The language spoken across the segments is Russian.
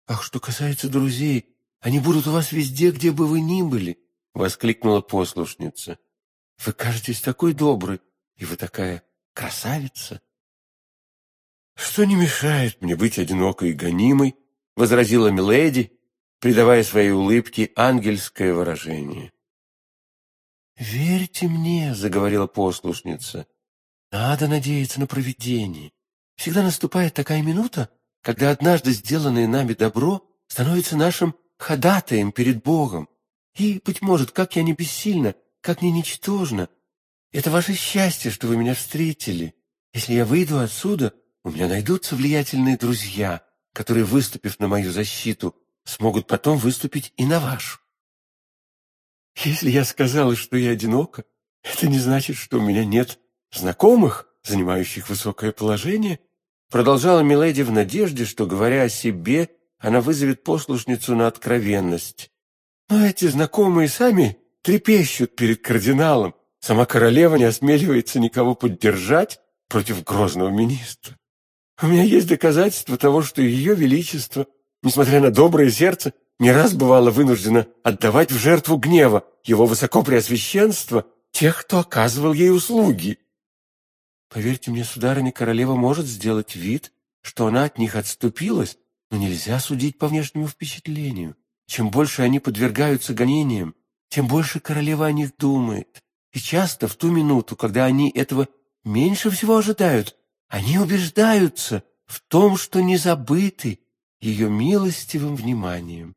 «Ах, что касается друзей, они будут у вас везде, где бы вы ни были!» — воскликнула послушница. «Вы кажетесь такой доброй, и вы такая красавица!» «Что не мешает мне быть одинокой и гонимой?» — возразила миледи, придавая своей улыбке ангельское выражение. «Верьте мне», — заговорила послушница, — «надо надеяться на провидение. Всегда наступает такая минута, когда однажды сделанное нами добро становится нашим ходатаем перед Богом. И, быть может, как я не бессильна, как не ничтожна, это ваше счастье, что вы меня встретили. Если я выйду отсюда, у меня найдутся влиятельные друзья, которые, выступив на мою защиту, смогут потом выступить и на вашу. Если я сказала, что я одинока, это не значит, что у меня нет знакомых, занимающих высокое положение, продолжала миледи в надежде, что, говоря о себе, она вызовет послушницу на откровенность. Но эти знакомые сами трепещут перед кардиналом. Сама королева не осмеливается никого поддержать против грозного министра. У меня есть доказательства того, что ее величество, несмотря на доброе сердце, не раз бывало вынуждено отдавать в жертву гнева его высокопреосвященства тех, кто оказывал ей услуги. Поверьте мне, сударыня, королева может сделать вид, что она от них отступилась, но нельзя судить по внешнему впечатлению. Чем больше они подвергаются гонениям, тем больше королева о них думает. И часто в ту минуту, когда они этого меньше всего ожидают, они убеждаются в том, что не забыты ее милостивым вниманием.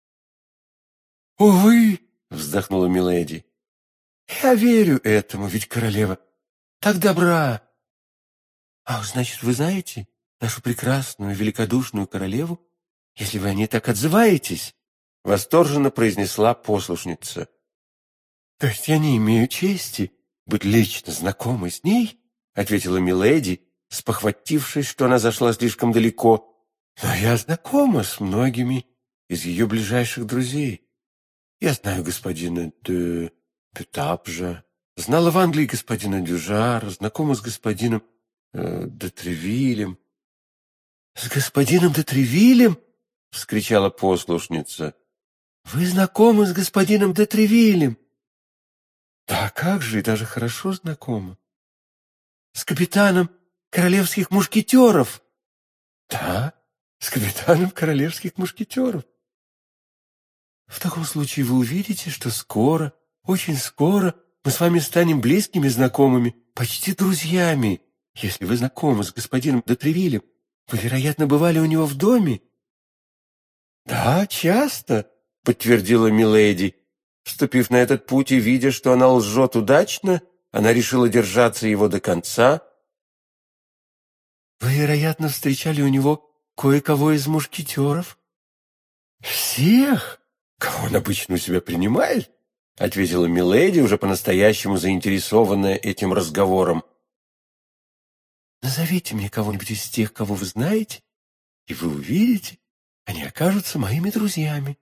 «Увы!» — вздохнула миледи. «Я верю этому, ведь королева так добра!» «Ах, значит, вы знаете нашу прекрасную, великодушную королеву, если вы о ней так отзываетесь?» — восторженно произнесла послушница. «То есть я не имею чести быть лично знакомой с ней?» — ответила миледи, спохватившись, что она зашла слишком далеко. «Но я знакома с многими из ее ближайших друзей. Я знаю господина де Пютапжа, знала в Англии господина Дюжара, знакома с господином де Тревилем». «С господином де Тревилем?» — вскричала послушница. «Вы знакомы с господином де Тревилем?» «Да как же, и даже хорошо знакомы». «С капитаном королевских мушкетеров?» «Да, с капитаном королевских мушкетеров». «В таком случае вы увидите, что скоро, очень скоро мы с вами станем близкими знакомыми, почти друзьями. Если вы знакомы с господином де Тревилем, вы, вероятно, бывали у него в доме?» «Да, часто», — подтвердила миледи. Вступив на этот путь и видя, что она лжет удачно, она решила держаться его до конца. «Вы, вероятно, встречали у него кое-кого из мушкетеров?» «Всех, кого он обычно у себя принимает», — ответила миледи, уже по-настоящему заинтересованная этим разговором. «Назовите мне кого-нибудь из тех, кого вы знаете, и вы увидите, они окажутся моими друзьями».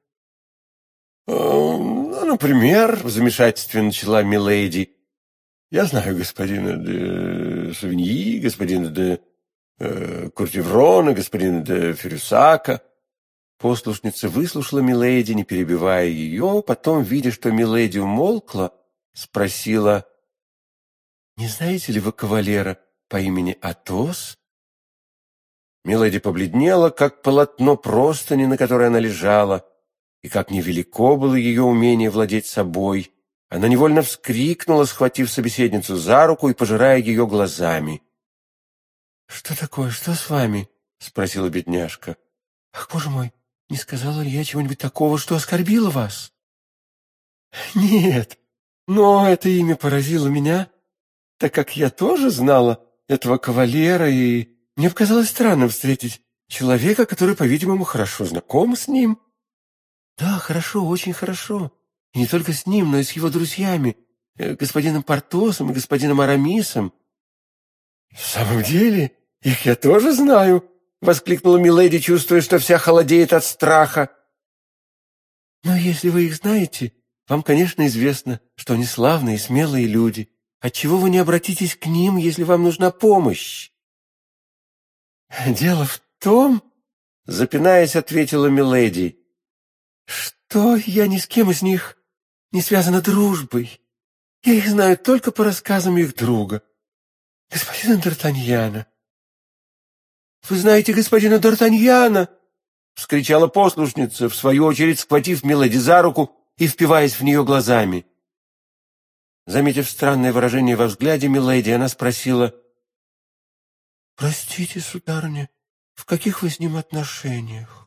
«Ну, например, в замешательстве начала миледи. Я знаю господина де Савиньи, господина де Куртеврона, господина де Ферюсака». Послушница выслушала миледи, не перебивая ее, потом, видя, что миледи умолкла, спросила: «Не знаете ли вы кавалера по имени Атос?» Миледи побледнела, как полотно простыни, на которой она лежала, и как невелико было ее умение владеть собой. Она невольно вскрикнула, схватив собеседницу за руку и пожирая ее глазами. «Что такое? Что с вами?» — спросила бедняжка. «Ах, боже мой, не сказала ли я чего-нибудь такого, что оскорбило вас?» «Нет, но это имя поразило меня, так как я тоже знала этого кавалера, и мне показалось странным встретить человека, который, по-видимому, хорошо знаком с ним». «Да, хорошо, очень хорошо. И не только с ним, но и с его друзьями, господином Портосом и господином Арамисом». «В самом деле, их я тоже знаю», — воскликнула миледи, чувствуя, что вся холодеет от страха. «Но если вы их знаете, вам, конечно, известно, что они славные и смелые люди. Отчего вы не обратитесь к ним, если вам нужна помощь?» «Дело в том, запинаясь, ответила миледи. «Что я ни с кем из них не связана дружбой. Я их знаю только по рассказам их друга, господина Д'Артаньяна». «Вы знаете господина Д'Артаньяна?» — вскричала послушница, в свою очередь схватив миледи за руку и впиваясь в нее глазами. Заметив странное выражение во взгляде миледи, она спросила: «Простите, сударыня, в каких вы с ним отношениях?»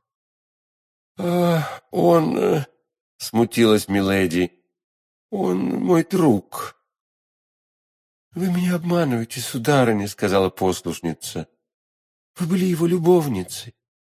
Он...» — смутилась миледи. «Он мой друг». «Вы меня обманываете, сударыня», — сказала послушница. «Вы были его любовницей».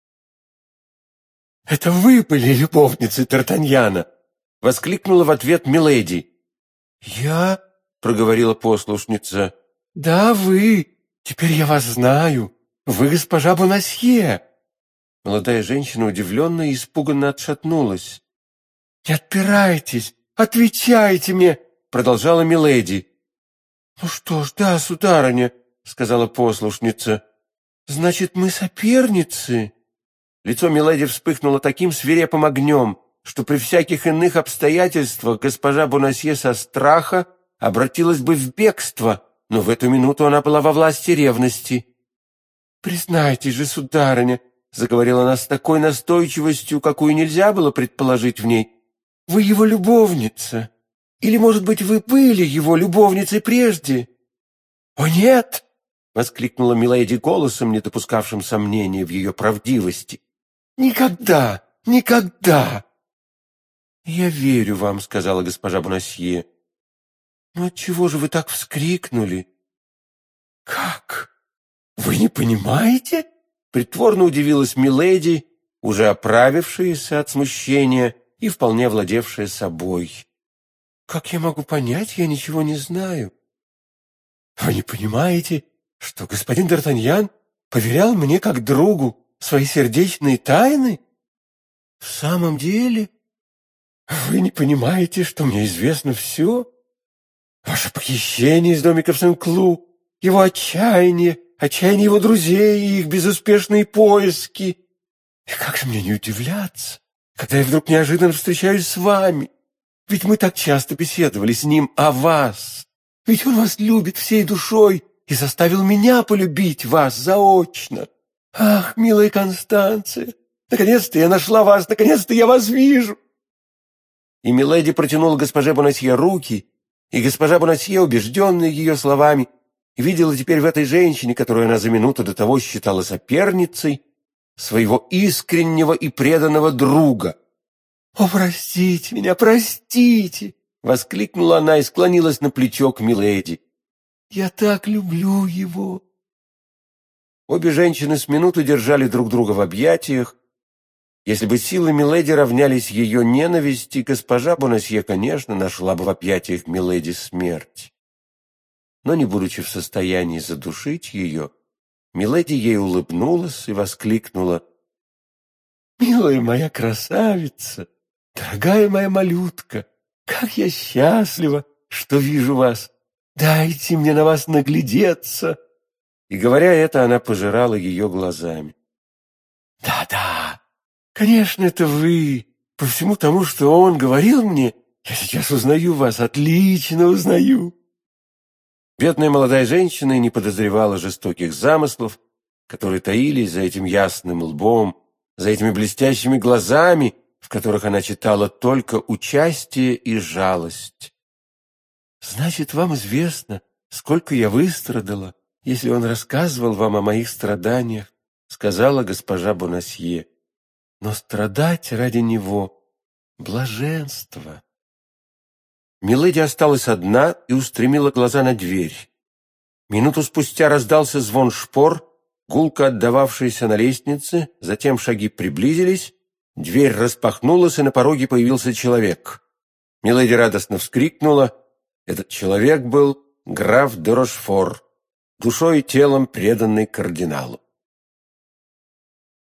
«Это вы были любовницей Д'Артаньяна!» — воскликнула в ответ миледи. «Я?» — проговорила послушница. «Да, вы. Теперь я вас знаю. Вы госпожа Бонасье». Молодая женщина удивленно и испуганно отшатнулась. «Не отпирайтесь! Отвечайте мне!» — продолжала миледи. «Ну что ж, да, сударыня», — сказала послушница. «Значит, мы соперницы?» Лицо миледи вспыхнуло таким свирепым огнем, что при всяких иных обстоятельствах госпожа Бонасье со страха обратилась бы в бегство, но в эту минуту она была во власти ревности. «Признайтесь же, сударыня», — заговорила она с такой настойчивостью, какую нельзя было предположить в ней, — «вы его любовница. Или, может быть, вы были его любовницей прежде?» «О, нет!» — воскликнула миледи голосом, не допускавшим сомнений в ее правдивости. «Никогда! Никогда!» «Я верю вам», — сказала госпожа Бонасье. «Но отчего же вы так вскрикнули?» «Как? Вы не понимаете?» — притворно удивилась миледи, уже оправившаяся от смущения и вполне владевшая собой. «Как я могу понять? Я ничего не знаю». «Вы не понимаете, что господин Д'Артаньян поверял мне как другу свои сердечные тайны? В самом деле? Вы не понимаете, что мне известно все? Ваше похищение из домика в Сен-Клу, его отчаяние, отчаяние его друзей и их безуспешные поиски. И как же мне не удивляться, когда я вдруг неожиданно встречаюсь с вами? Ведь мы так часто беседовали с ним о вас. Ведь он вас любит всей душой и заставил меня полюбить вас заочно. Ах, милая Констанция, наконец-то я нашла вас, наконец-то я вас вижу!» И миледи протянула госпоже Бонасье руки, и госпожа Бонасье, убежденная ее словами, видела теперь в этой женщине, которую она за минуту до того считала соперницей, своего искреннего и преданного друга. «О, простите меня, простите!» — воскликнула она и склонилась на плечо к миледи. «Я так люблю его!» Обе женщины с минуту держали друг друга в объятиях. Если бы силы миледи равнялись ее ненависти, госпожа Бонасье, конечно, нашла бы в объятиях миледи смерть. Но, не будучи в состоянии задушить ее, миледи ей улыбнулась и воскликнула: «Милая моя красавица, дорогая моя малютка, как я счастлива, что вижу вас! Дайте мне на вас наглядеться!» И, говоря это, она пожирала ее глазами. «Да-да, конечно, это вы. По всему тому, что он говорил мне, я сейчас узнаю вас, отлично узнаю». Бедная молодая женщина не подозревала жестоких замыслов, которые таились за этим ясным лбом, за этими блестящими глазами, в которых она читала только участие и жалость. «Значит, вам известно, сколько я выстрадала, если он рассказывал вам о моих страданиях», — сказала госпожа Бонасье. «Но страдать ради него — блаженство». Миледи осталась одна и устремила глаза на дверь. Минуту спустя раздался звон шпор, гулко отдававшийся на лестнице, затем шаги приблизились, дверь распахнулась, и на пороге появился человек. Миледи радостно вскрикнула. Этот человек был граф де Рошфор, душой и телом преданный кардиналу.